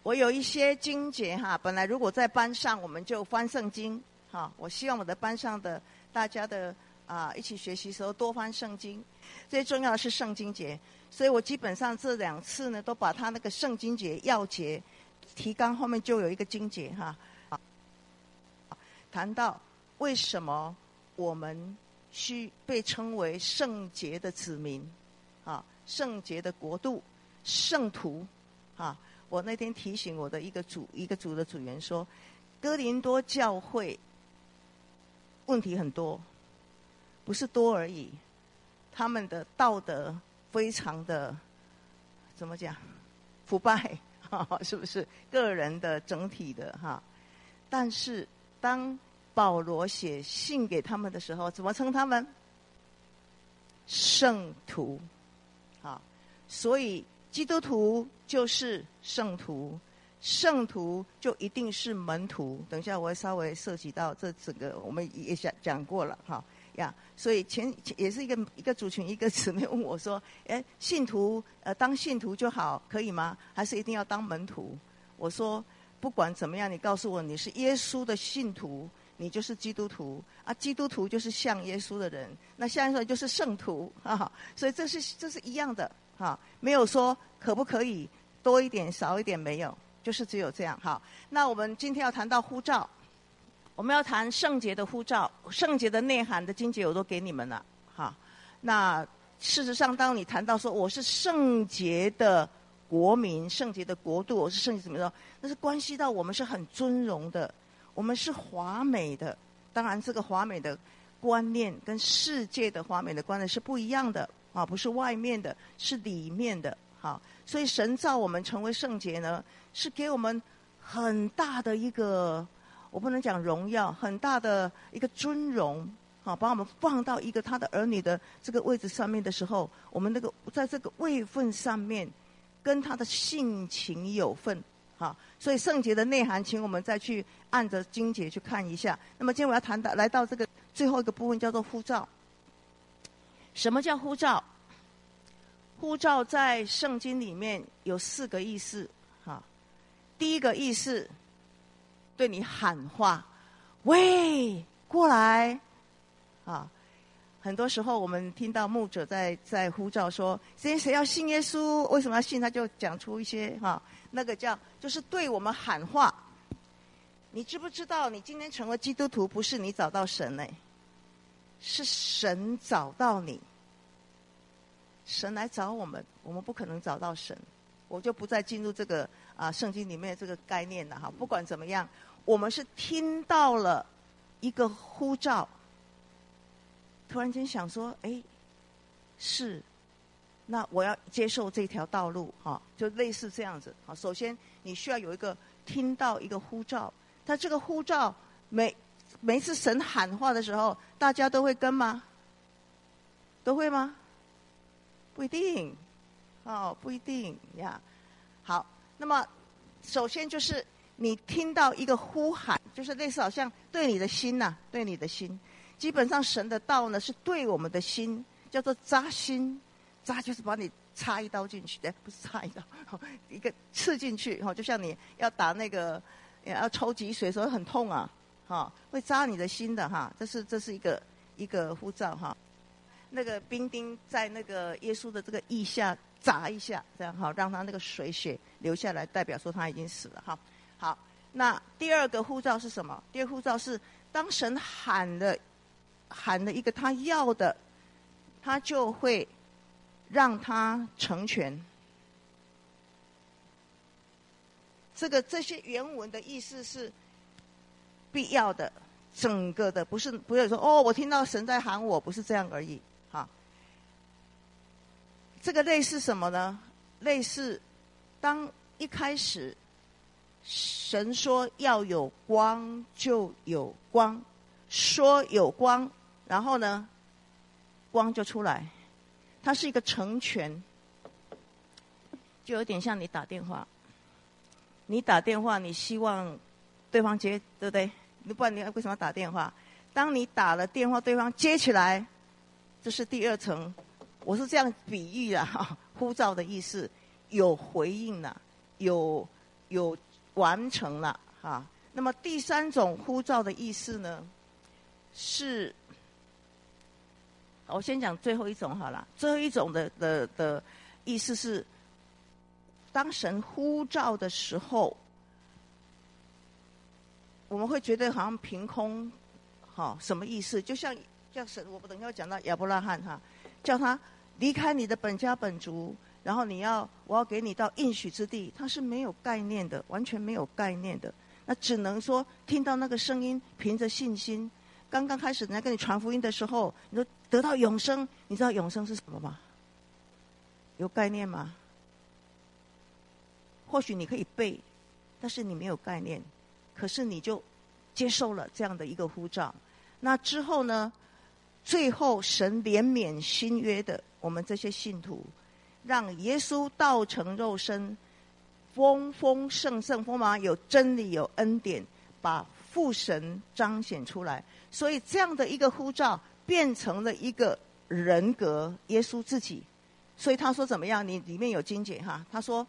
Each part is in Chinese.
我有一些经节哈，本来如果在班上我们就翻圣经哈，我希望我的班上的大家的一起学习的时候多翻圣经。最重要的是圣经节，所以我基本上这2次呢，都把他那个圣经节要节提纲后面就有一个经节哈，谈到为什么我们需被称为圣洁的子民啊，圣洁的国度，圣徒啊。我那天提醒我的一个组的组员说，哥林多教会问题很多，不是多而已，他们的道德非常的怎么讲腐败，是不是个人的整体的哈？但是当保罗写信给他们的时候，怎么称他们？圣徒啊，所以基督徒就是圣徒，圣徒就一定是门徒。等一下我会稍微涉及到这整个，我们也讲过了哈呀。所以前也是一个族群，一个姊妹问我说：“信徒当信徒就好，可以吗？还是一定要当门徒？”我说：“不管怎么样，你告诉我你是耶稣的信徒，你就是基督徒啊。基督徒就是像耶稣的人，那像耶稣的人就是圣徒啊。所以这是一样的。”没有说可不可以多一点少一点，没有，就是只有这样。好，那我们今天要谈到呼召，我们要谈圣洁的呼召，圣洁的内涵的经节我都给你们了。好，那事实上当你谈到说我是圣洁的国民，圣洁的国度，我是圣洁怎么说，那是关系到我们是很尊荣的，我们是华美的。当然这个华美的观念跟世界的华美的观念是不一样的啊，不是外面的，是里面的。好，所以神造我们成为圣洁呢，是给我们很大的一个，我不能讲荣耀，很大的一个尊荣。好，把我们放到一个他的儿女的这个位置上面的时候，我们那个在这个位分上面，跟他的性情有份。好，所以圣洁的内涵，请我们再去按着经节去看一下。那么今天我要来到这个最后一个部分，叫做呼召。什么叫呼召？呼召在圣经里面有4个意思。第一个意思，对你喊话，喂，过来啊！很多时候我们听到牧者在呼召说，今天谁要信耶稣？为什么要信？他就讲出一些那个就是对我们喊话。你知不知道，你今天成为基督徒，不是你找到神呢，是神找到你。神来找我们，我们不可能找到神。我就不再进入这个圣经里面这个概念了哈。不管怎么样，我们是听到了一个呼召，突然间想说，是，那我要接受这条道路哈，就类似这样子。好，首先你需要有一个听到一个呼召，但这个呼召每一次神喊话的时候，大家都会跟吗？都会吗？不一定，不一定呀。好，那么首先就是你听到一个呼喊，就是类似好像对你的心呐，对你的心。基本上神的道呢是对我们的心，叫做扎心，扎就是把你插一刀进去，不是插一刀，一个刺进去，就像你要打那个要抽脊髓的时候很痛啊，会扎你的心的哈。这是一个呼召哈。那个兵丁在那个耶稣的这个腋下砸一下，这样好，让他那个水血流下来，代表说他已经死了哈。好，那第二个呼召是什么？第二个呼召是当神喊了一个他要的，他就会让他成全。这些原文的意思是必要的，整个的，不是说我听到神在喊我，不是这样而已。这个类似什么呢？类似当一开始神说要有光就有光，说有光，然后呢光就出来，它是一个成全。就有点像你打电话，你希望对方接，对不对？不然你为什么要打电话？当你打了电话，对方接起来，这是第二层。我是这样比喻的呼召的意思，有回应了，有有完成了哈。那么第三种呼召的意思呢，是我先讲最后一种好了。最后一种的意思是，当神呼召的时候，我们会觉得好像凭空，什么意思？就像叫神，我等一下要讲到亚伯拉罕哈，叫他离开你的本家本族，然后我要给你到应许之地，他是没有概念的，完全没有概念的。那只能说听到那个声音，凭着信心。刚刚开始人家跟你传福音的时候，你说得到永生，你知道永生是什么吗？有概念吗？或许你可以背，但是你没有概念，可是你就接受了这样的一个呼召。那之后呢，最后神怜悯新约的我们这些信徒，让耶稣道成肉身，丰丰盛盛丰满，有真理有恩典，把父神彰显出来。所以这样的一个呼召变成了一个人格，耶稣自己。所以他说怎么样？你里面有经节哈，他说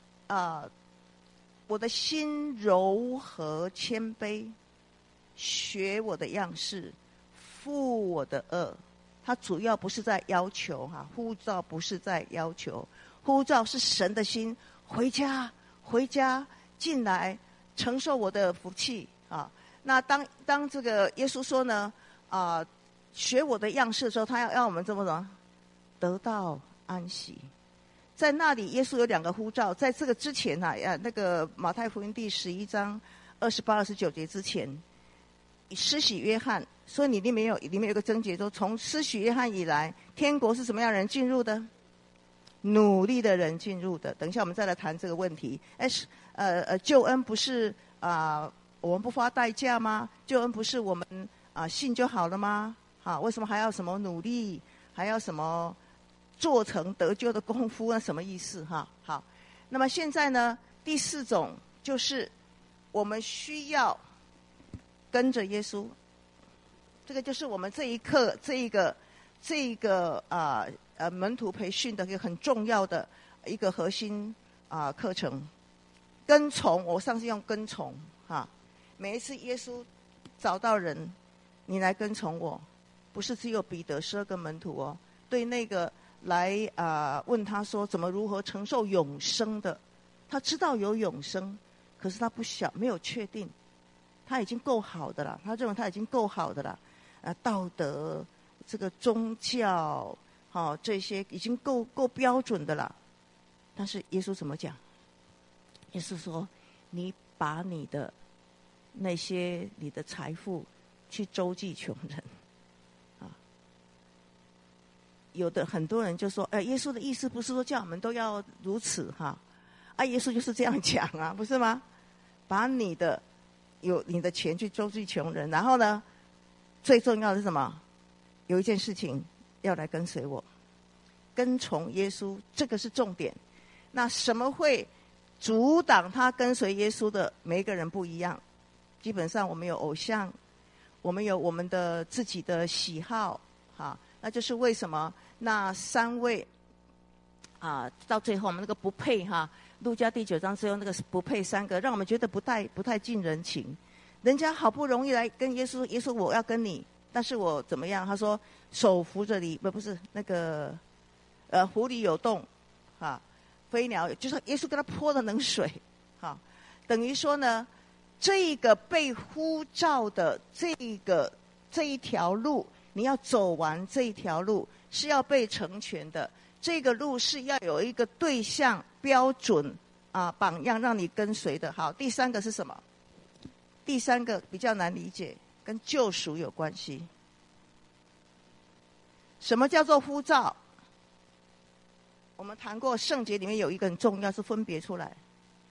我的心柔和谦卑，学我的样式，负我的恶。他主要不是在要求哈，呼召不是在要求，呼召是神的心，回家进来承受我的福气啊。那当这个耶稣说呢学我的样式的时候，他要我们怎么得到安息。在那里耶稣有2个呼召，在这个之前那个马太福音第11章28、29节之前，施洗约翰，所以里面有一个章节说，从施洗约翰以来，天国是什么样的人进入的？努力的人进入的。等一下我们再来谈这个问题。救恩不是我们不花代价吗？救恩不是我们信就好了吗？为什么还要什么努力，还要什么做成得救的功夫？那什么意思好，那么现在呢，第4种就是我们需要跟着耶稣。这个就是我们这一课这一个门徒培训的一个很重要的一个核心课程。跟从，我上次用跟从每一次耶稣找到人，你来跟从我，不是只有彼得12个门徒哦。对那个来问他说如何承受永生的，他知道有永生，可是他没有确定，他已经够好的了，他认为他已经够好的了，道德这个宗教这些已经够标准的了。但是耶稣怎么讲？耶稣说，你把你的财富去周济穷人很多人就说耶稣的意思不是说叫我们都要如此耶稣就是这样讲不是吗？把你的钱去周济穷人，然后呢，最重要的是什么？有一件事情要来跟随我，跟从耶稣，这个是重点。那什么会阻挡他跟随耶稣的？每一个人不一样。基本上我们有偶像，我们有我们的自己的喜好那就是为什么那3位到最后我们那个不配路加第9章最后那个不配3个，让我们觉得不太近人情。人家好不容易来跟耶稣，耶稣我要跟你，但是我怎么样？他说手扶着你，不是那个湖里有洞飞鸟，就是耶稣跟他泼了冷水等于说呢，这个被呼召的这一条路，你要走完这一条路是要被成全的。这个路是要有一个对象标准榜样让你跟随的。好，第3个是什么？第3个比较难理解，跟救赎有关系。什么叫做呼召？我们谈过圣洁里面有一个很重要，是分别出来。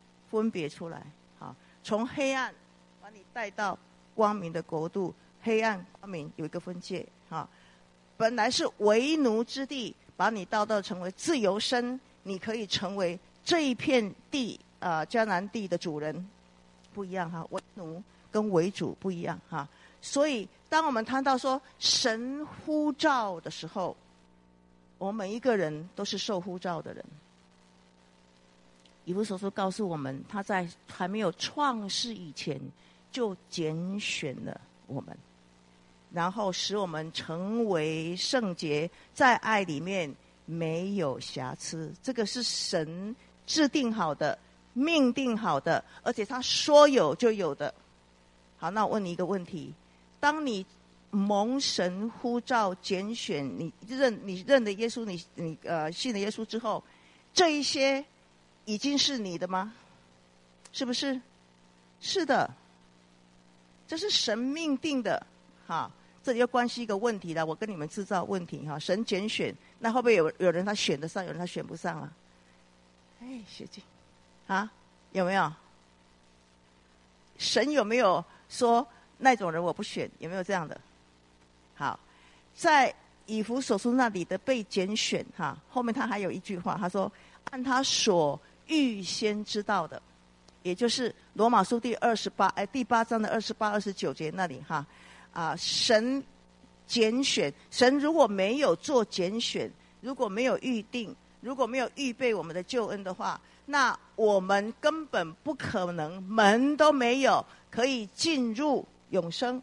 从黑暗把你带到光明的国度，黑暗光明有一个分界本来是为奴之地，把你带到成为自由身，你可以成为这一片地迦南地的主人，不一样为奴跟为主不一样所以当我们谈到说神呼召的时候，我们每一个人都是受呼召的人。 以弗所书告诉我们，他在还没有创世以前就拣选了我们，然后使我们成为圣洁，在爱里面没有瑕疵。这个是神制定好的，命定好的，而且他说有就有的。好，那我问你一个问题，当你蒙神呼召拣选，你认的耶稣，你信了耶稣之后，这一些已经是你的吗？是不是？是的，这是神命定的。哈，这里又关系一个问题了，我跟你们制造问题哈。神拣选，那会不会有人他选得上，有人他选不上啊？哎，学姐，啊，有没有？神有没有说那种人我不选？有没有这样的？好，在以弗所书那里的被拣选哈，后面他还有一句话，他说按他所预先知道的，也就是罗马书第8章的28、29节那里哈神拣选，神如果没有做拣选，如果没有预定，如果没有预备我们的救恩的话，那我们根本不可能，门都没有可以进入永生。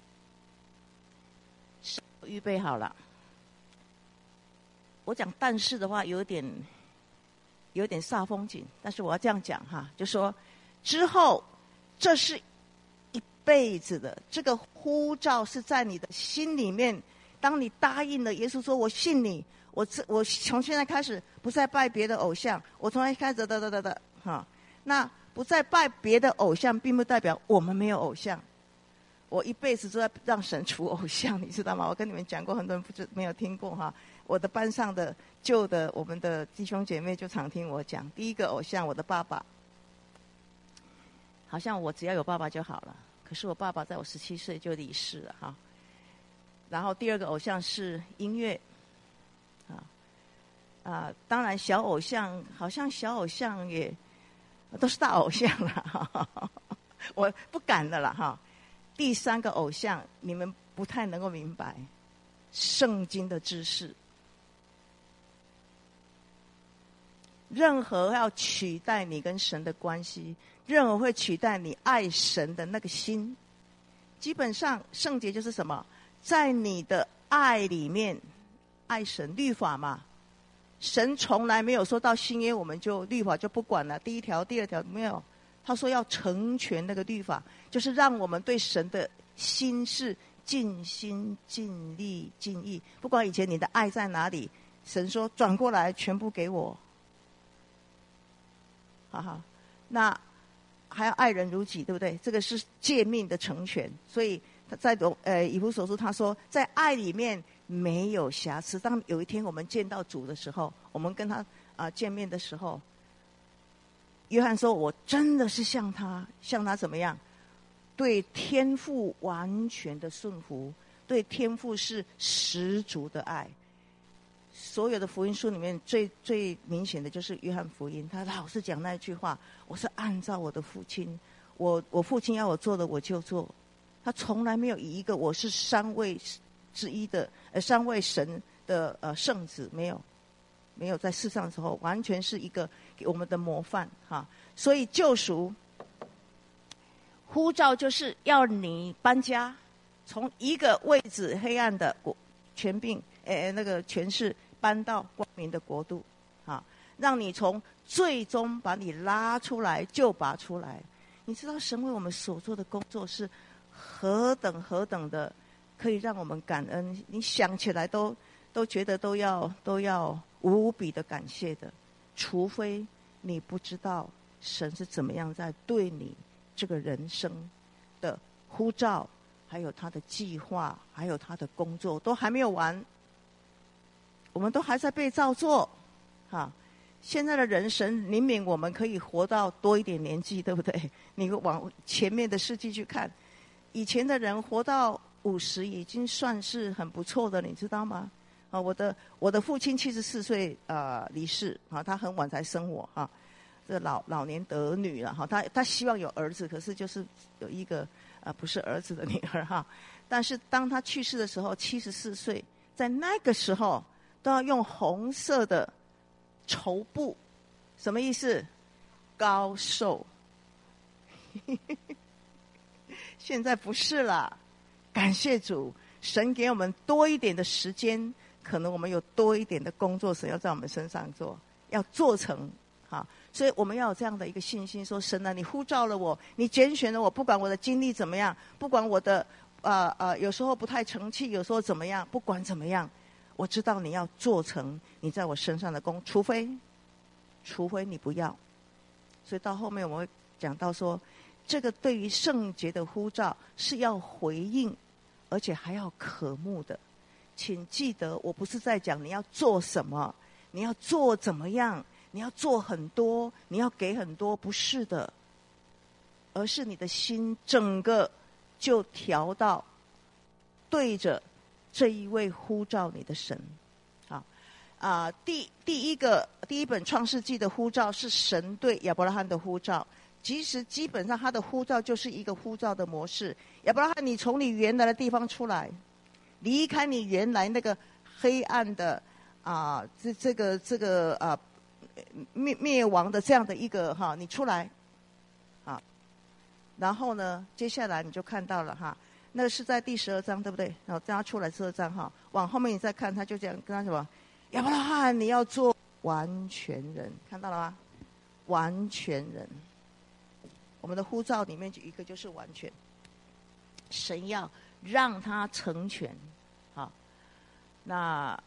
预备好了，我讲但是的话有点煞风景，但是我要这样讲哈，就说之后这是一辈子的，这个呼召是在你的心里面。当你答应了耶稣说我信你，我从现在开始不再拜别的偶像，我从现在开始那不再拜别的偶像，并不代表我们没有偶像。我一辈子都在让神除偶像，你知道吗？我跟你们讲过，很多人没有听过哈。我的班上的旧的我们的弟兄姐妹就常听我讲，第一个偶像我的爸爸，好像我只要有爸爸就好了。可是我爸爸在我17岁就离世了哈。然后第二个偶像是音乐，当然小偶像好像小偶像也都是大偶像了，我不敢的了哈。第三个偶像你们不太能够明白，圣经的知识。任何要取代你跟神的关系，任何会取代你爱神的那个心，基本上圣洁就是什么？在你的爱里面，爱神，律法嘛。神从来没有说到新约我们就律法就不管了，第1条第2条没有，他说要成全那个律法，就是让我们对神的心是尽心尽力尽意，不管以前你的爱在哪里，神说转过来全部给我。好，那还要爱人如己，对不对？这个是诫命的成全。所以在以弗所书他说在爱里面没有瑕疵。当有一天我们见到主的时候，我们跟他见面的时候，约翰说我真的是像他怎么样？对天父完全的顺服，对天父是十足的爱。所有的福音书里面最明显的就是约翰福音，他老是讲那句话，我是按照我的父亲，我父亲要我做的我就做。他从来没有以一个我是3位之一的3位神的圣子，没有在世上的时候，完全是一个给我们的模范哈。所以救赎呼召就是要你搬家，从一个位置黑暗的权柄那个权势搬到光明的国度啊，让你从最终把你拉出来救拔出来。你知道神为我们所做的工作是何等的可以让我们感恩，你想起来都觉得都要无比的感谢的。除非你不知道神是怎么样在对你这个人生的呼召，还有他的计划，还有他的工作都还没有完，我们都还在被造作现在的人神怜悯我们可以活到多一点年纪，对不对？你往前面的世纪去看，以前的人活到50已经算是很不错的，你知道吗？我的父亲74岁离世他很晚才生我这老年得女了他希望有儿子，可是就是有一个不是儿子的女儿但是当他去世的时候74岁，在那个时候都要用红色的绸布，什么意思？ 高寿。现在不是了，感谢主，神给我们多一点的时间，可能我们有多一点的工作，神要在我们身上做，要做成。好，所以我们要有这样的一个信心，说神啊，你呼召了我，你拣选了我，不管我的经历怎么样，不管我的有时候不太成器，有时候怎么样，不管怎么样，我知道你要做成你在我身上的功，除非你不要。所以到后面我们会讲到说，这个对于圣洁的呼召是要回应，而且还要渴慕的。请记得，我不是在讲你要做什么，你要做怎么样，你要做很多，你要给很多，不是的，而是你的心整个就调到对着这一位呼召你的神。好，第一本创世纪的呼召是神对亚伯拉罕的呼召，其实基本上他的呼召就是一个呼召的模式。亚伯拉罕，你从你原来的地方出来，离开你原来那个黑暗的灭亡的这样的一个你出来啊。然后呢，接下来你就看到了那个是在第12章，对不对？然后让他出来12章往后面你再看，他就这样跟他什么，亚伯拉罕，你要做完全人，看到了吗？完全人，我们的呼召里面就一个就是完全，神要让他成全。好，那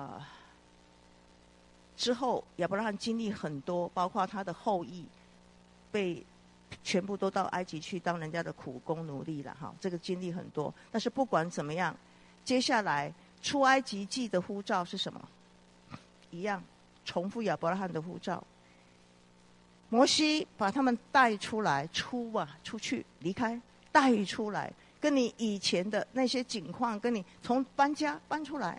之后亚伯拉罕经历很多，包括他的后裔被全部都到埃及去当人家的苦工奴隶了这个经历很多。但是不管怎么样，接下来出埃及记的呼召是什么？一样重复亚伯拉罕的呼召。摩西把他们带出来，出去离开，带出来，跟你以前的那些景况，跟你从搬家搬出来，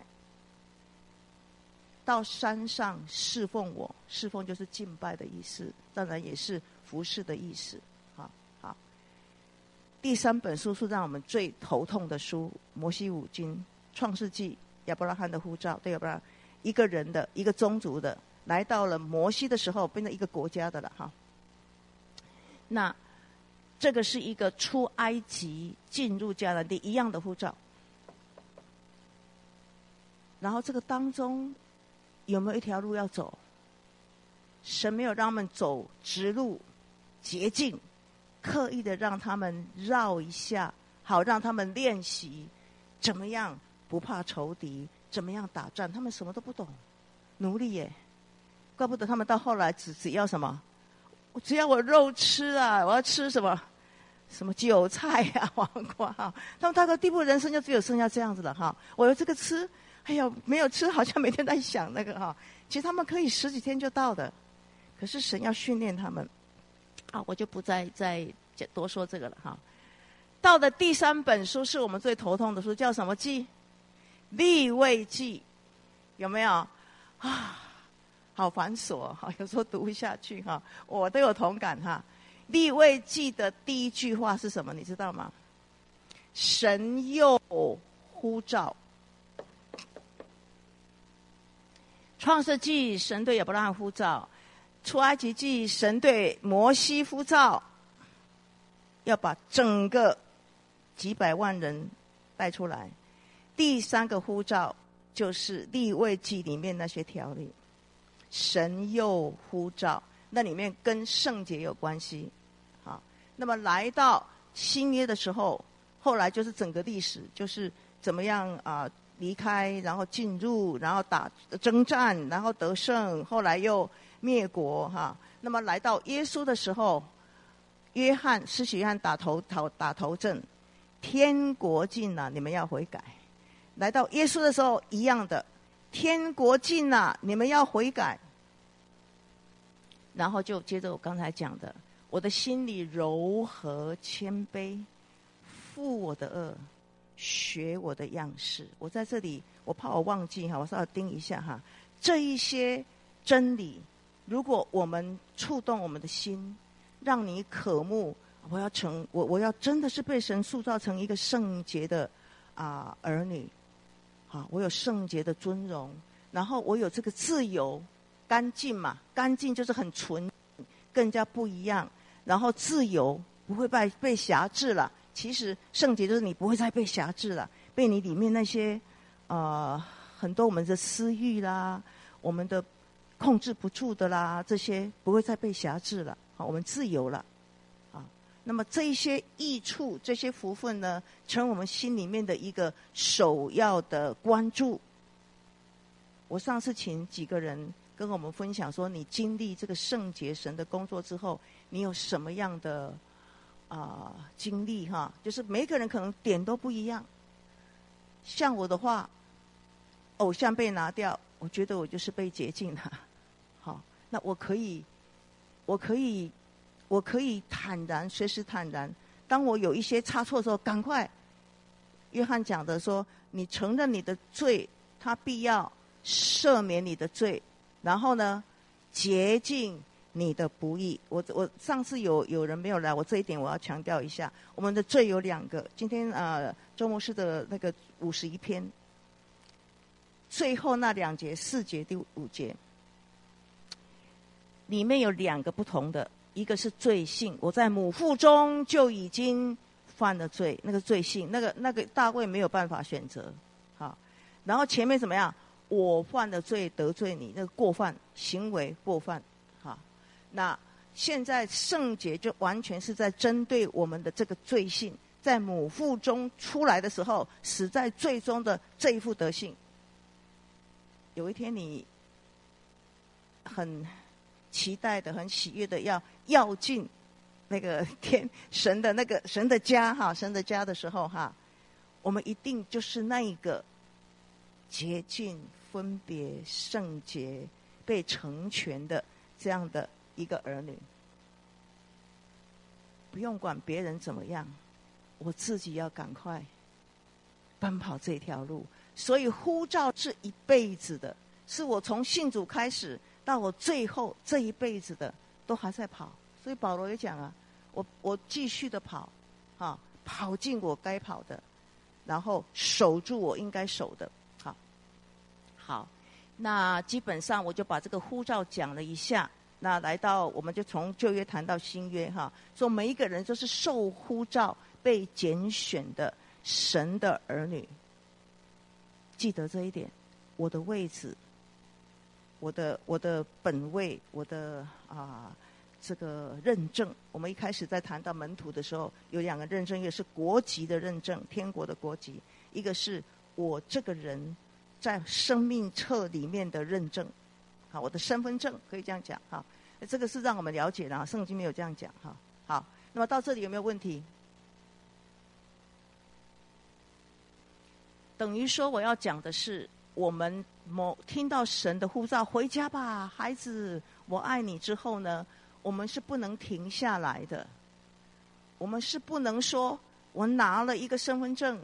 到山上侍奉我，侍奉就是敬拜的意思，当然也是服侍的意思。好，第3本书是让我们最头痛的书，摩西五经、创世纪、亚伯拉罕的呼召，对亚伯拉罕一个人的一个宗族的，来到了摩西的时候变成一个国家的了那这个是一个出埃及进入迦南地一样的呼召。然后这个当中有没有一条路要走？神没有让他们走直路捷径，刻意的让他们绕一下，好让他们练习怎么样不怕仇敌，怎么样打仗，他们什么都不懂，奴隶耶。怪不得他们到后来只要什么，只要我肉吃我要吃什么韭菜黄瓜他们到个地步，人生就只有剩下这样子了我有这个吃，哎呀没有吃，好像每天在想那个其实他们可以10几天就到的，可是神要训练他们我就不再多说这个了到的第3本书是我们最头痛的书，叫什么记？利未记，有没有好繁琐有时候读不下去我都有同感利未记的第一句话是什么？你知道吗？神又呼召。创世纪神对亚伯拉罕呼召，出埃及记神对摩西呼召，要把整个几百万人带出来。第3个呼召就是利未记里面那些条例，神又呼召，那里面跟圣洁有关系那么来到新约的时候，后来就是整个历史就是怎么样离开，然后进入，然后征战，然后得胜，后来又灭国那么来到耶稣的时候，施洗约翰打头阵，天国近了，你们要悔改。来到耶稣的时候一样的，天国近了，你们要悔改。然后就接着我刚才讲的，我的心里柔和谦卑，负我的恶，学我的样式。我在这里，我怕我忘记我稍微盯一下这一些真理，如果我们触动我们的心，让你渴慕，我要真的是被神塑造成一个圣洁的儿女我有圣洁的尊荣，然后我有这个自由，干净嘛，干净就是很纯， 更加不一样，然后自由，不会被辖制了。其实圣洁就是你不会再被辖制了，被你里面那些很多我们的私欲啦，我们的控制不住的啦，这些不会再被辖制了，我们自由了。那么这一些益处，这些福分呢，成为我们心里面的一个首要的关注。我上次请几个人跟我们分享说，你经历这个圣洁神的工作之后，你有什么样的经历哈？就是每一个人可能点都不一样。像我的话，偶像被拿掉，我觉得我就是被洁净了。好，那我可以坦然，随时坦然。当我有一些差错的时候，赶快。约翰讲的说，你承认你的罪，他必要赦免你的罪，然后呢，洁净你的不义。我上次有人没有来，我这一点我要强调一下。我们的罪有2个，今天周牧师的那个51篇，最后那2节4节第5节，里面有2个不同的。一个是罪性，我在母腹中就已经犯了罪，那个罪性，那个大卫没有办法选择，好，然后前面怎么样？我犯了罪得罪你，那个过犯行为过犯，好，那现在圣洁就完全是在针对我们的这个罪性，在母腹中出来的时候，死在罪中的这一副德性。有一天你很期待的、很喜悦的要进那个神的家哈，神的家的时候哈，我们一定就是那一个洁净、分别、圣洁、被成全的这样的一个儿女。不用管别人怎么样，我自己要赶快奔跑这条路。所以呼召是一辈子的，是我从信主开始到我最后这一辈子的都还在跑。所以保罗也讲啊，我继续的跑，跑进我该跑的，然后守住我应该守的。好，那基本上我就把这个呼召讲了一下。那来到我们就从旧约谈到新约哈，说每一个人都是受呼召、被拣选的神的儿女。记得这一点，我的位置，我的本位，我的这个认证。我们一开始在谈到门徒的时候，有2个认证，一个是国籍的认证，天国的国籍；一个是我这个人在生命册里面的认证。好，我的身份证可以这样讲哈。这个是让我们了解的，圣经没有这样讲哈。好，那么到这里有没有问题？等于说我要讲的是，我们听到神的呼召，回家吧，孩子，我爱你之后呢，我们是不能停下来的。我们是不能说我拿了一个身份证。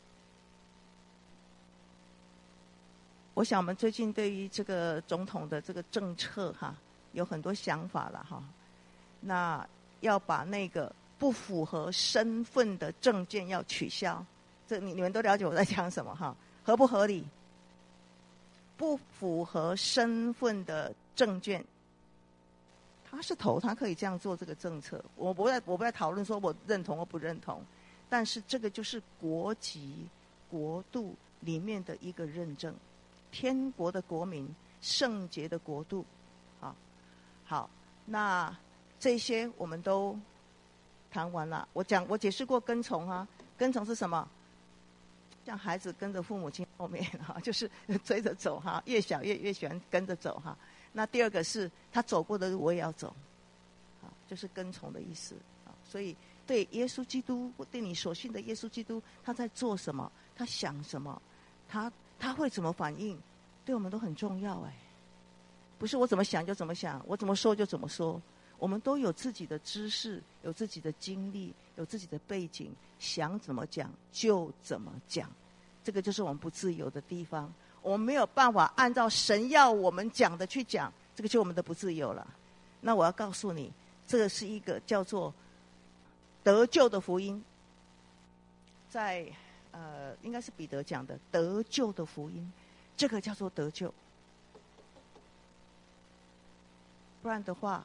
我想我们最近对于这个总统的这个政策哈，有很多想法了哈。那要把那个不符合身份的证件要取消，这你们都了解我在讲什么哈？合不合理？不符合身份的证件，他是头，他可以这样做这个政策。我不在讨论说我认同或不认同，但是这个就是国籍、国度里面的一个认证。天国的国民，圣洁的国度，好，那这些我们都谈完了。我解释过跟从啊，跟从是什么？像孩子跟着父母亲后面哈，就是追着走哈，越小越喜欢跟着走哈。那第2个是他走过的路我也要走，就是跟从的意思。所以对耶稣基督，对你所信的耶稣基督，他在做什么，他想什么，他会怎么反应，对我们都很重要哎。不是我怎么想就怎么想，我怎么说就怎么说。我们都有自己的知识，有自己的经历，有自己的背景，想怎么讲就怎么讲。这个就是我们不自由的地方。我们没有办法按照神要我们讲的去讲，这个就是我们的不自由了。那我要告诉你，这个是一个叫做得救的福音，在应该是彼得讲的得救的福音，这个叫做得救。不然的话，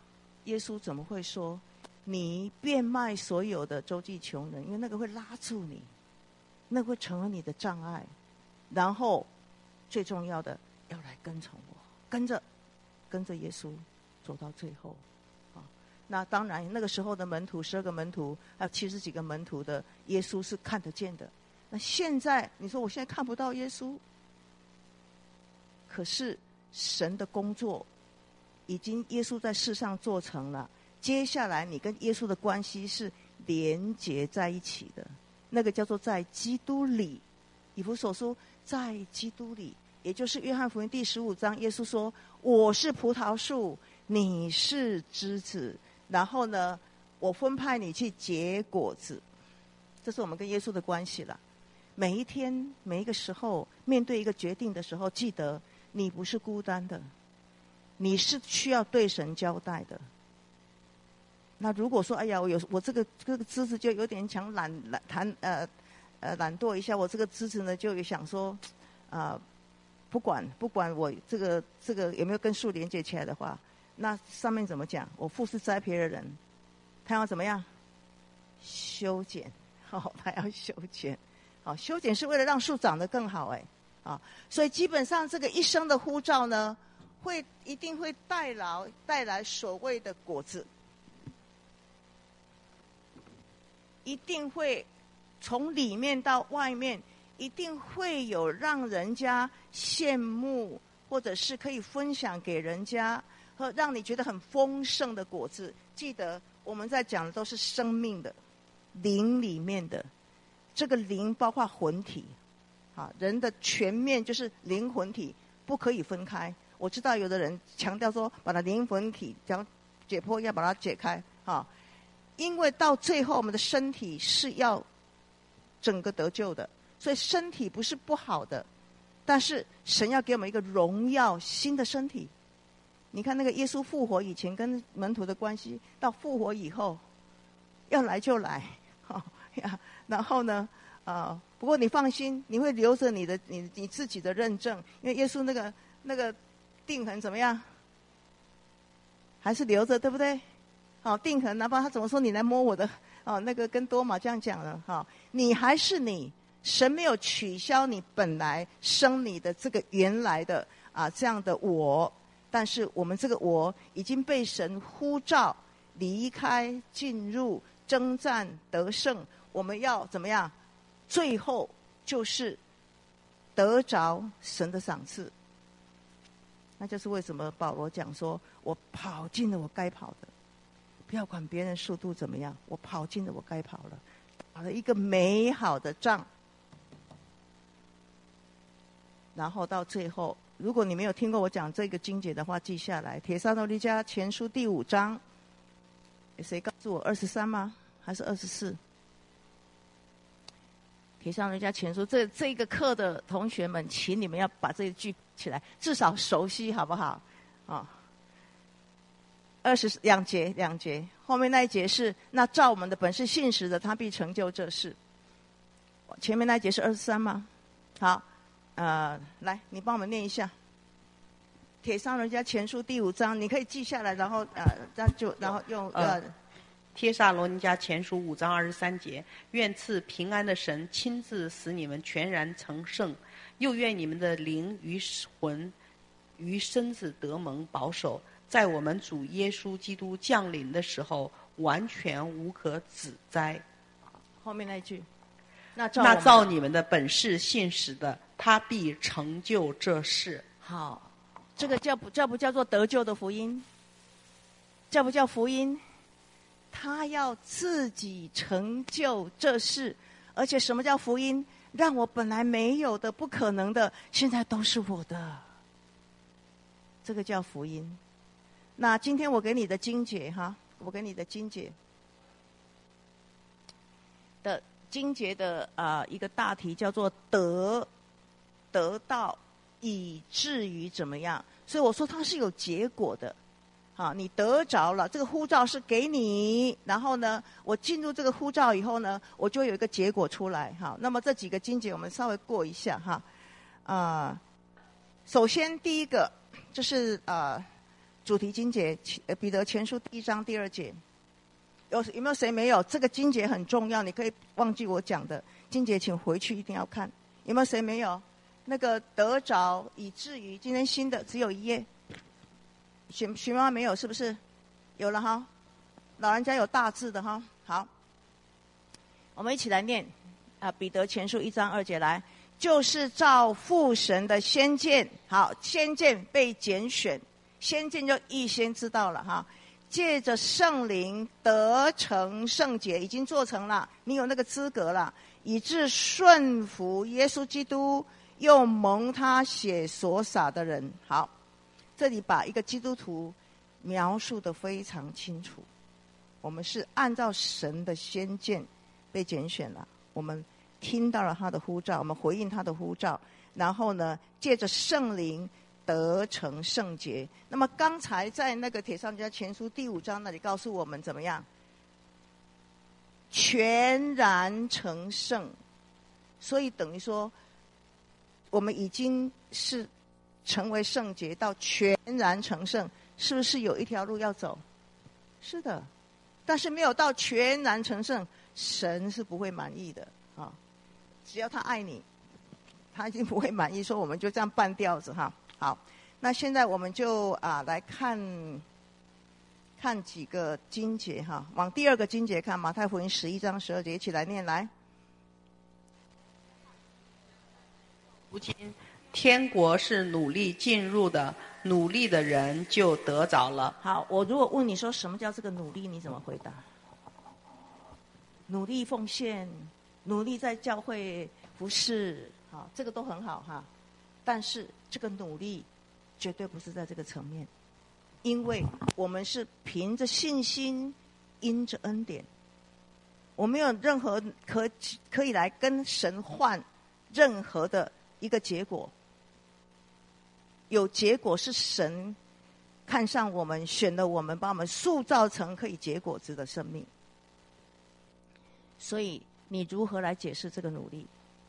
耶稣怎么会说你变卖所有的周济穷人？因为那个会拉住你，那个会成为你的障碍。然后最重要的，要来跟从我，跟着耶稣走到最后。那当然那个时候的门徒，12个门徒还有70几个门徒的耶稣是看得见的。那现在你说我现在看不到耶稣，可是神的工作已经耶稣在世上做成了，接下来你跟耶稣的关系是连结在一起的，那个叫做在基督里。以弗所书在基督里，也就是约翰福音第15章，耶稣说我是葡萄树，你是枝子，然后呢我分派你去结果子。这是我们跟耶稣的关系了。每一天每一个时候面对一个决定的时候，记得你不是孤单的，你是需要对神交代的。那如果说哎呀我这个枝子就有点想懒惰一下，我这个枝子呢就想说不管我这个有没有跟树连接起来的话，那上面怎么讲？我父是栽培的人，他要怎么样？修剪。他要修剪。修剪是为了让树长得更好。所以基本上这个一生的呼召呢，一定会带来所谓的果子，一定会从里面到外面，一定会有让人家羡慕，或者是可以分享给人家，和让你觉得很丰盛的果子。记得我们在讲的都是生命的灵里面的，这个灵包括魂体，人的全面就是灵魂体不可以分开。我知道有的人强调说把它灵魂体讲解剖要把它解开，因为到最后我们的身体是要整个得救的，所以身体不是不好的，但是神要给我们一个荣耀新的身体。你看那个耶稣复活以前跟门徒的关系，到复活以后要来就来，然后呢不过你放心，你会留着你自己的认证，因为耶稣那个钉痕怎么样？还是留着，对不对？钉痕，哪怕他怎么说你来摸我的，那个跟多马这样讲了，你还是你，神没有取消你本来生你的这个原来的这样的我，但是我们这个我已经被神呼召离开，进入征战得胜，我们要怎么样？最后就是得着神的赏赐。那就是为什么保罗讲说我跑进了我该跑的，不要管别人速度怎么样，我跑进了我该跑了，跑了一个美好的仗。然后到最后，如果你没有听过我讲这个经节的话，记下来，帖撒罗尼迦前书第5章，谁告诉我23吗？还是24？帖撒罗尼迦前书这个课的同学们，请你们要把这一句起来，至少熟悉，好不好？22节，后面那一节是那照我们的本是信实的，他必成就这事。前面那一节是23吗？好，来，你帮我们念一下。帖撒罗尼迦前书第5章，你可以记下来，然后然后用帖撒罗尼迦前书5章23节，愿赐平安的神亲自使你们全然成圣，又愿你们的灵与魂与身子得蒙保守，在我们主耶稣基督降临的时候完全无可指摘。 后面那一句， 那照你们的本是信实的，他必成就这事。 好，这个叫不叫做得救的福音？叫不叫福音？他要自己成就这事，而且什么叫福音？让我本来没有的、不可能的，现在都是我的。这个叫福音。那今天我给你的经节我给你的经节的一个大题叫做得到以至于怎么样？所以我说它是有结果的。你得着了，这个呼召是给你，然后呢，我进入这个呼召以后呢，我就有一个结果出来。那么这几个经节我们稍微过一下首先第一个就是主题经节，彼得前书1章2节。有没有谁没有？这个经节很重要，你可以忘记我讲的经节，请回去一定要看。有没有谁没有？那个得着以至于今天新的只有1页，许妈妈没有是不是？有了哈，老人家有大字的哈。好，我们一起来念彼得前书1章2节来，就是照父神的先见，好，先见被拣选，先见就预先知道了哈。借着圣灵得成圣洁，已经做成了，你有那个资格了，以致顺服耶稣基督，又蒙他血所洒的人。好，这里把一个基督徒描述得非常清楚。我们是按照神的先见被拣选了，我们听到了他的呼召，我们回应他的呼召，然后呢，借着圣灵得成圣洁。那么刚才在那个帖撒罗尼迦前书第5章那里告诉我们怎么样？全然成圣。所以等于说，我们已经是成为圣洁到全然成圣，是不是有一条路要走？是的，但是没有到全然成圣，神是不会满意的啊。只要他爱你，他已经不会满意，说我们就这样半吊子哈。好，那现在我们就来看几个经节哈，往第2个经节看，马太福音11章12节，一起来念来。 如今天国是努力进入的，努力的人就得着了。 好，我如果问你说什么叫这个努力，你怎么回答？努力奉献，努力在教会服侍，好，这个都很好哈。但是这个努力绝对不是在这个层面，因为我们是凭着信心，因着恩典，我没有任何可以来跟神换任何的一个结果。有结果是神看上我们，选了我们，把我们塑造成可以结果子的生命。所以你如何来解释这个努力？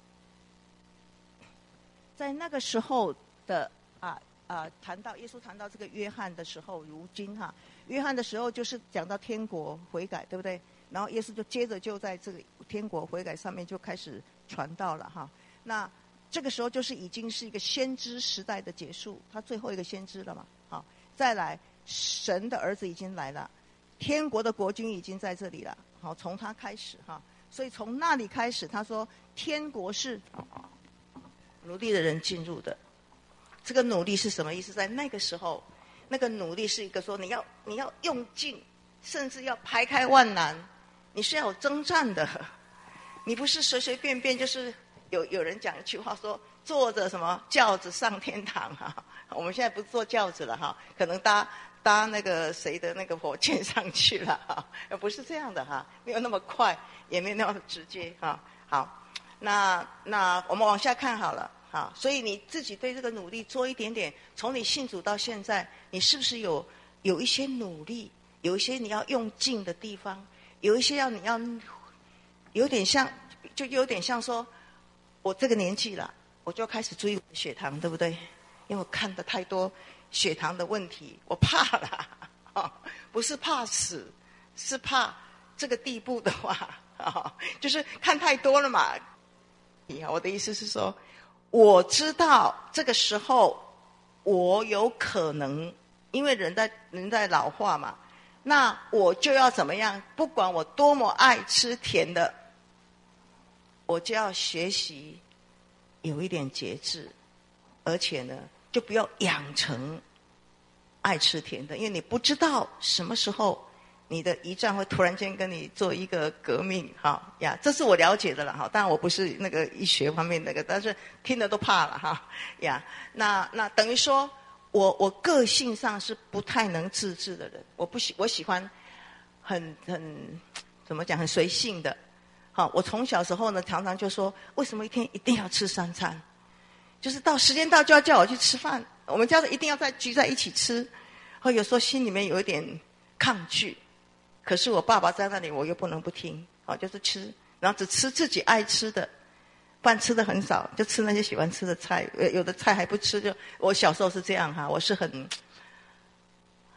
在那个时候的谈到耶稣谈到这个约翰的时候，如今哈，约翰的时候就是讲到天国悔改，对不对？然后耶稣就接着就在这个天国悔改上面就开始传道了哈。那这个时候就是已经是一个先知时代的结束，他最后一个先知了嘛。好，再来神的儿子已经来了，天国的国君已经在这里了。好，从他开始哈，所以从那里开始，他说天国是努力的人进入的。这个努力是什么意思？在那个时候，那个努力是一个说你要用尽，甚至要排开万难，你是要有征战的，你不是随随便便就是有人讲一句话说坐着什么轿子上天堂哈。我们现在不是坐轿子了哈，可能搭那个谁的那个火箭上去了哈，不是这样的哈，没有那么快，也没有那么直接哈。好，那我们往下看好了。好，所以你自己对这个努力做一点点，从你信主到现在，你是不是有一些努力，有一些你要用尽的地方，有一些你要有点像说，我这个年纪了，我就开始注意我的血糖，对不对？因为我看的太多血糖的问题，我怕了，不是怕死，是怕这个地步的话，就是看太多了嘛。我的意思是说，我知道这个时候我有可能，因为人在老化嘛，那我就要怎么样？不管我多么爱吃甜的，我就要学习有一点节制，而且呢，就不要养成爱吃甜的，因为你不知道什么时候你的胰脏会突然间跟你做一个革命，哈呀，这是我了解的了哈。当然我不是那个医学方面那个，但是听了都怕了哈呀。那等于说我个性上是不太能自制的人，我喜欢很怎么讲，很随性的。好，我从小时候呢，常常就说，为什么一天一定要吃3餐？就是时间到就要叫我去吃饭，我们家的一定要聚在一起吃。有时候心里面有一点抗拒。可是我爸爸在那里，我又不能不听，就是吃，然后只吃自己爱吃的，饭吃的很少，就吃那些喜欢吃的菜，有的菜还不吃。就我小时候是这样哈，我是很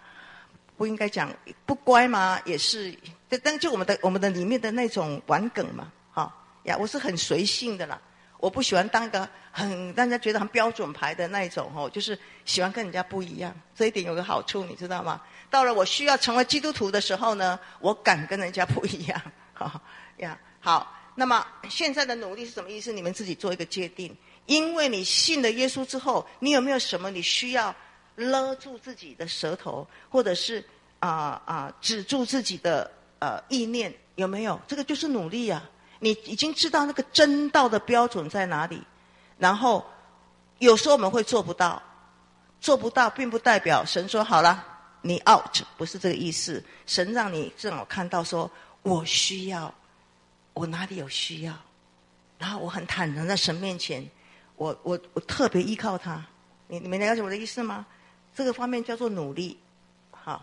不应该讲不乖吗？也是，但就我们的里面的那种玩梗嘛，呀，我是很随性的啦。我不喜欢当一个很让人家觉得很标准牌的那一种就是喜欢跟人家不一样。这一点有个好处，你知道吗？到了我需要成为基督徒的时候呢，我敢跟人家不一样。好，那么现在的努力是什么意思？你们自己做一个界定。因为你信了耶稣之后，你有没有什么你需要勒住自己的舌头，或者是止住自己的意念？有没有？这个就是努力啊。你已经知道那个真道的标准在哪里，然后有时候我们会做不到，并不代表神说好了你 out， 不是这个意思。神让你正好看到说我需要，我哪里有需要，然后我很坦然在神面前，我特别依靠他。你们了解我的意思吗？这个方面叫做努力。好，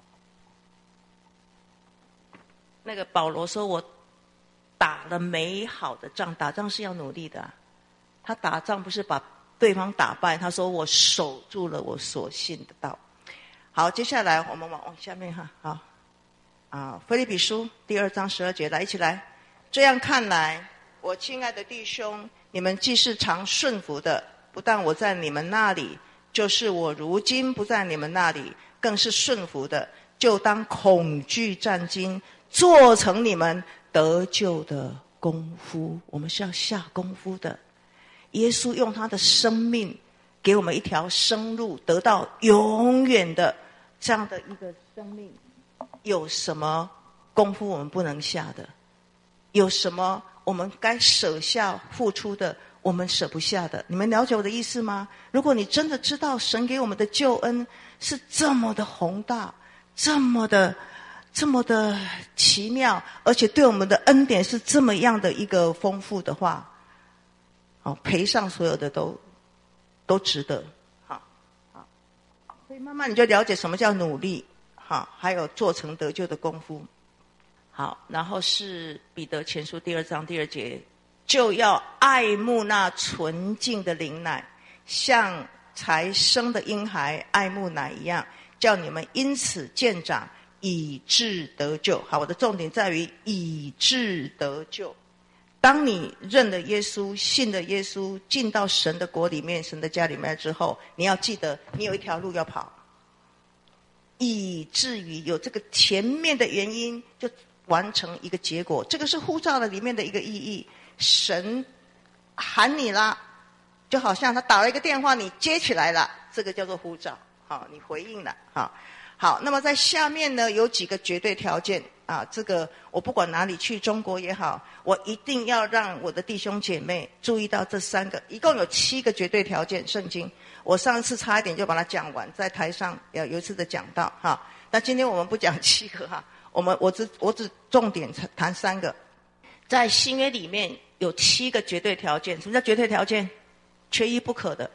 那个保罗说我打了美好的仗，打仗是要努力的他打仗不是把对方打败，他说我守住了我所信的道。好，接下来我们往下面好腓立比书第2章12节，来一起来。这样看来，我亲爱的弟兄，你们既是常顺服的，不但我在你们那里，就是我如今不在你们那里，更是顺服的，就当恐惧战兢，做成你们得救的功夫。我们是要下功夫的。耶稣用他的生命给我们一条生路，得到永远的这样的一个生命。有什么功夫我们不能下的？有什么我们该舍下付出的我们舍不下的？你们了解我的意思吗？如果你真的知道神给我们的救恩是这么的宏大，这么的奇妙，而且对我们的恩典是这么样的一个丰富的话，赔上所有的都值得。好，所以慢慢你就了解什么叫努力，还有做成得救的功夫。好，然后是彼得前书第2章第2节，就要爱慕那纯净的灵奶，像才生的婴孩爱慕奶一样，叫你们因此渐长，以致得救。好，我的重点在于以致得救。当你认了耶稣，信了耶稣，进到神的国里面，神的家里面之后，你要记得你有一条路要跑，以至于有这个前面的原因，就完成一个结果。这个是呼召的里面的一个意义。神喊你啦，就好像他打了一个电话，你接起来了，这个叫做呼召。好，你回应了。好，那么在下面呢，有几个绝对条件这个我不管哪里去，中国也好，我一定要让我的弟兄姐妹注意到这3个，一共有7个绝对条件。圣经我上次差一点就把它讲完，在台上有一次的讲到那今天我们不讲7个我只重点谈3个。在新约里面有7个绝对条件。什么叫绝对条件？缺一不可的。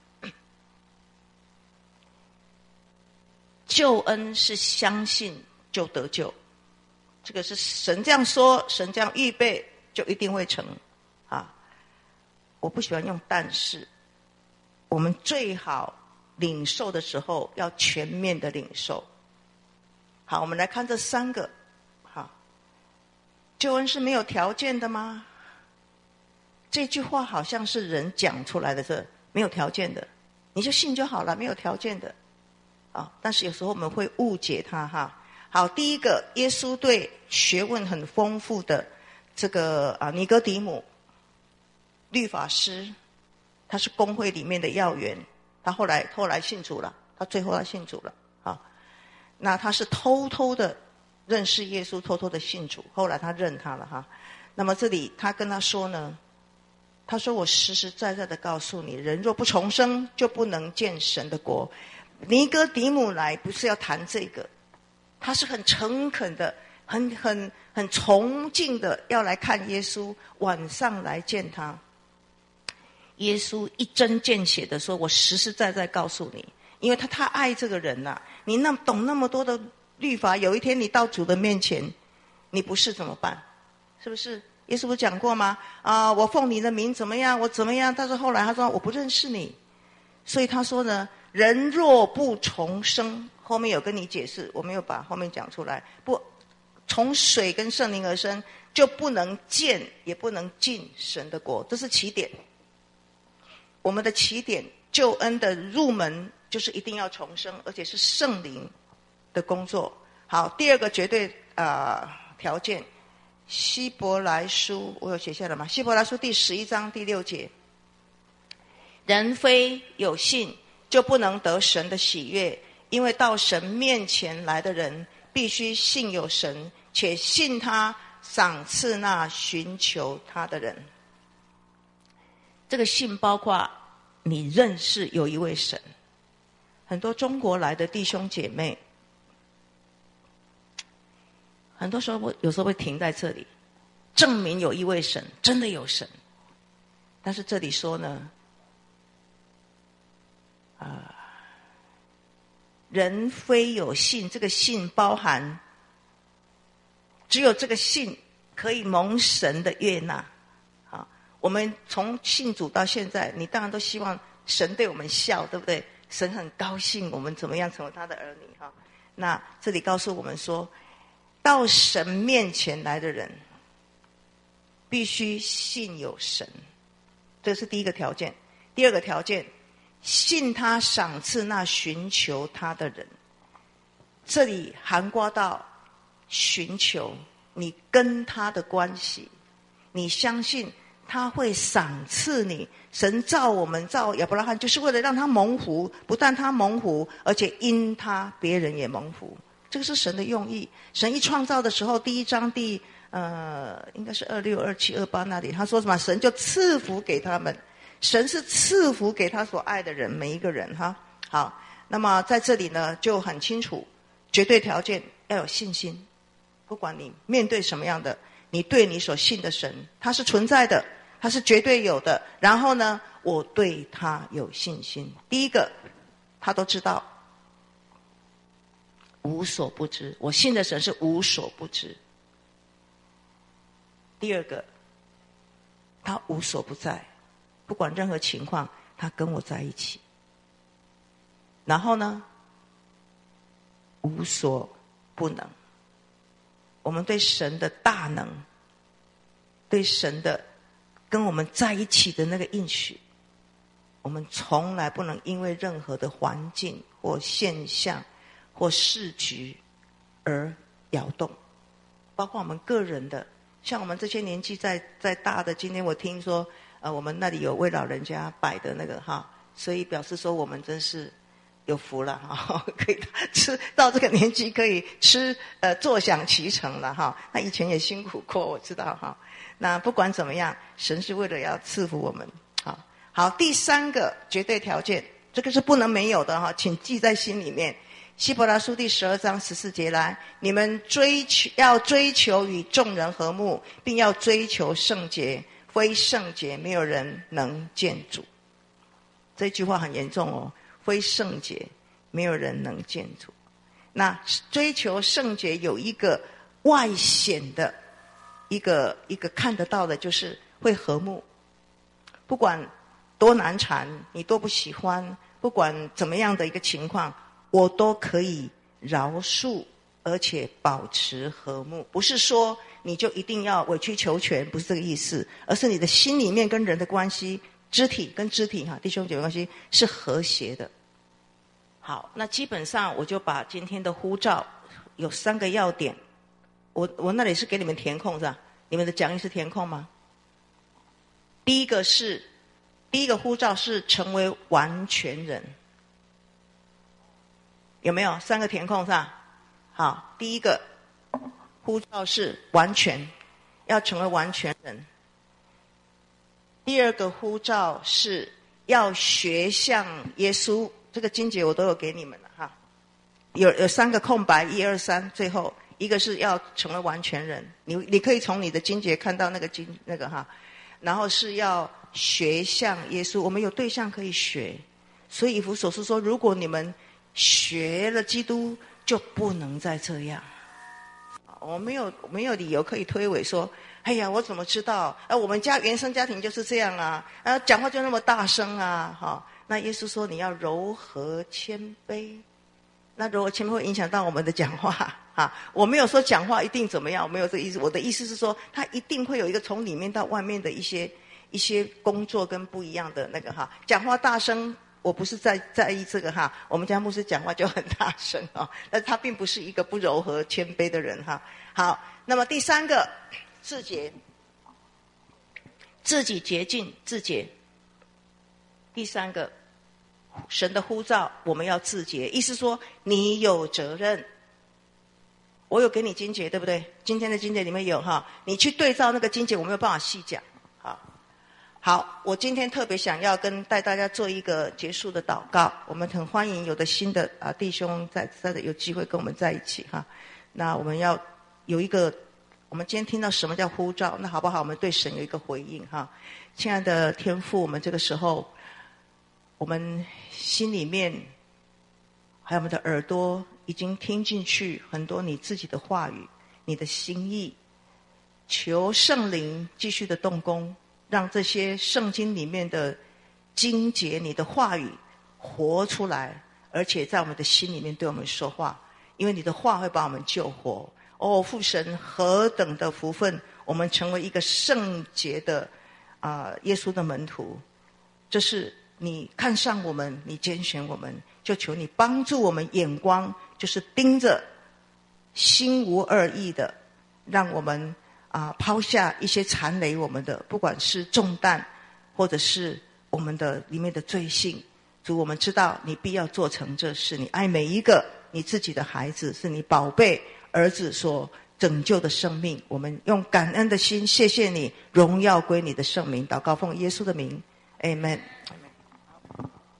救恩是相信就得救，这个是神这样说，神这样预备就一定会成我不喜欢用但是，我们最好领受的时候要全面的领受。好，我们来看这3个。好，救恩是没有条件的吗？这句话好像是人讲出来的，这没有条件的，你就信就好了，没有条件的但是有时候我们会误解它好，第一个，耶稣对学问很丰富的这个尼哥底母，律法师，他是公会里面的要员，他后来信主了，最后他信主了那他是偷偷的认识耶稣，偷偷的信主，后来他认他了那么这里他跟他说呢，他说我实实在在的告诉你，人若不重生，就不能见神的国。尼哥底母来不是要谈这个，他是很诚恳的，很崇敬的要来看耶稣，晚上来见他。耶稣一针见血的说，我实实在在告诉你，因为他太爱这个人了。你懂那么多的律法，有一天你到主的面前，你不是怎么办？是不是？耶稣不讲过吗？我奉你的名怎么样，我怎么样？但是后来他说我不认识你。所以他说呢，人若不重生， 后面有跟你解释，我没有把后面讲出来。不，从水跟圣灵而生，就不能见也不能进神的国，这是起点。我们的起点，救恩的入门就是一定要重生，而且是圣灵的工作。好，第二个绝对条件，希伯来书我有写下来吗？希伯来书第11章第6节，人非有信，就不能得神的喜悦，因为到神面前来的人，必须信有神，且信他赏赐那寻求他的人。这个信包括你认识有一位神。很多中国来的弟兄姐妹，很多时候有时候会停在这里，证明有一位神，真的有神。但是这里说呢，人非有信，这个信包含只有这个信可以蒙神的悦纳。好，我们从信主到现在，你当然都希望神对我们笑，对不对？神很高兴我们怎么样成为他的儿女哈。那这里告诉我们说，到神面前来的人，必须信有神，这是第一个条件。第二个条件，信他赏赐那寻求他的人。这里涵盖到寻求你跟他的关系，你相信他会赏赐你。神造我们，造亚伯拉罕，就是为了让他蒙福，不但他蒙福，而且因他别人也蒙福。这个是神的用意。神一创造的时候，第1章应该是26、27、28那里，他说什么？神就赐福给他们。神是赐福给他所爱的人，每一个人哈。好，那么在这里呢就很清楚，绝对条件要有信心。不管你面对什么样的，你对你所信的神，他是存在的，他是绝对有的。然后呢，我对他有信心。第一个，他都知道，无所不知。我信的神是无所不知。第二个，他无所不在，不管任何情况，他跟我在一起。然后呢，无所不能。我们对神的大能，对神的跟我们在一起的那个应许，我们从来不能因为任何的环境或现象或市局而摇动，包括我们个人的。像我们这些年纪在大的，今天我听说我们那里有为老人家摆的那个哈，所以表示说我们真是有福了哈，可以吃到这个年纪可以吃坐享其成了哈。那以前也辛苦过，我知道哈。那不管怎么样，神是为了要赐福我们。好，第三个绝对条件，这个是不能没有的哈，请记在心里面。希伯来书第12章14节来，你们要追求与众人和睦，并要追求圣洁，非圣洁没有人能见主。这句话很严重哦，非圣洁没有人能见主。那追求圣洁有一个外显的一个看得到的，就是会和睦。不管多难缠，你多不喜欢，不管怎么样的一个情况，我都可以饶恕，而且保持和睦。不是说你就一定要委曲求全，不是这个意思，而是你的心里面跟人的关系，肢体跟肢体弟兄姐妹关系是和谐的。好，那基本上我就把今天的呼召有3个要点，我那里是给你们填空是吧？你们的讲义是填空吗？第一个呼召是成为完全人，有没有？3个填空是吧？好，第一个呼召是完全，要成为完全人。第二个呼召是要学像耶稣，这个经节我都有给你们了哈。有3个空白，1、2、3，最后一个是要成为完全人。你可以从你的经节看到那个哈，然后是要学像耶稣，我们有对象可以学。所以以弗所书说，如果你们学了基督，就不能再这样。我没有理由可以推诿说，哎呀，我怎么知道？我们家原生家庭就是这样啊，讲话就那么大声啊，哈。那耶稣说你要柔和谦卑， 那如果前面会影响到我们的讲话啊，我没有说讲话一定怎么样，我没有这个意思。我的意思是说，它一定会有一个从里面到外面的一些工作跟不一样的那个哈。讲话大声，我不是在意这个哈。我们家牧师讲话就很大声啊，但是他并不是一个不柔和谦卑的人哈。好，那么第三个，自洁，自己洁净自洁。第三个。神的呼召，我们要自洁，意思说你有责任。我有给你经节，对不对？今天的经节里面有哈，你去对照那个经节，我没有办法细讲。好，我今天特别想要带大家做一个结束的祷告。我们很欢迎有的新的弟兄在有机会跟我们在一起哈。那我们要有一个，我们今天听到什么叫呼召，那好不好？我们对神有一个回应哈。亲爱的天父，我们这个时候。我们心里面还有我们的耳朵已经听进去很多你自己的话语，你的心意，求圣灵继续的动工，让这些圣经里面的经节你的话语活出来，而且在我们的心里面对我们说话，因为你的话会把我们救活。哦，父神，何等的福分，我们成为一个圣洁的耶稣的门徒。这是你看上我们，你拣选我们，就求你帮助我们眼光，就是盯着心无二意的，让我们抛下一些缠累我们的，不管是重担，或者是我们的里面的罪性。主，我们知道你必要做成这事，你爱每一个你自己的孩子，是你宝贝儿子所拯救的生命。我们用感恩的心谢谢你，荣耀归你的圣名。祷告奉耶稣的名 Amen。